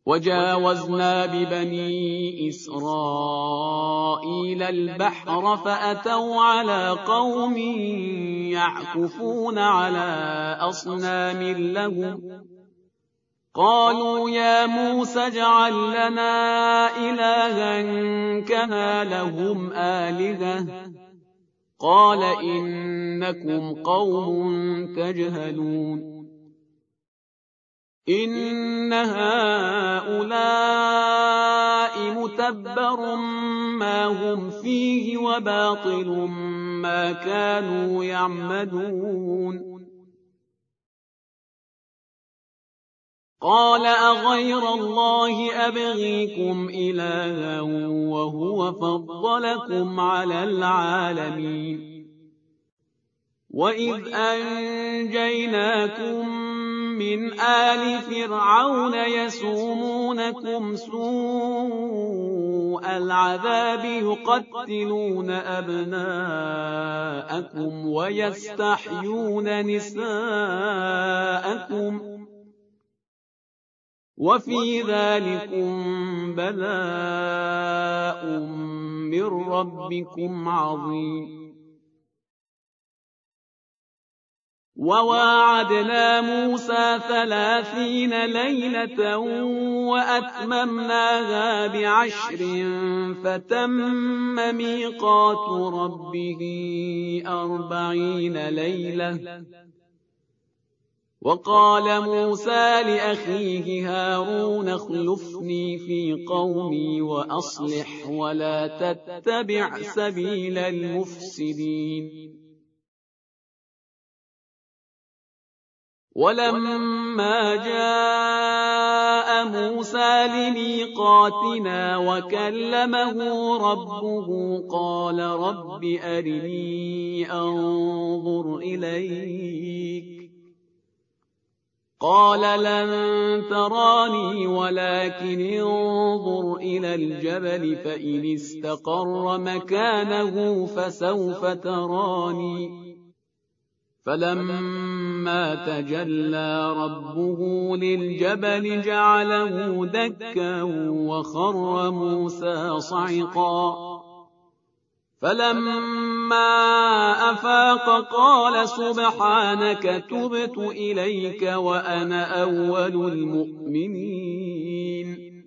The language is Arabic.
وجاوزنا ببني إسرائيل البحر فأتوا على قوم يعكفون على أصنام لهم قالوا يا موسى اجعل لنا إلها كما لهم آلهة قال إنكم قوم تجهلون إن هؤلاء متبر ما هم فيه وباطل ما كانوا يعملون قال أغير الله أبغيكم إلها وهو فضلكم على العالمين وإذ أنجيناكم من آل فرعون يسومونكم سوء العذاب يقتلون أبناءكم ويستحيون نساءكم وفي ذلكم بلاء من ربكم عظيم وواعدنا موسى 30 ليلة وأتممناها ب10 فتم ميقات ربه 40 ليلة وقال موسى لأخيه هارون اخلفني في قومي وأصلح ولا تتبع سبيل المفسدين ولما جاء موسى لميقاتنا وكلمه ربه قال رب أرني أنظر إليك قال لن تراني ولكن انظر إلى الجبل فإن استقر مكانه فسوف تراني فلما تجلى ربه للجبل جعله دكا وخر موسى صعقا فلما أفاق قال سبحانك تبت إليك وأنا أول المؤمنين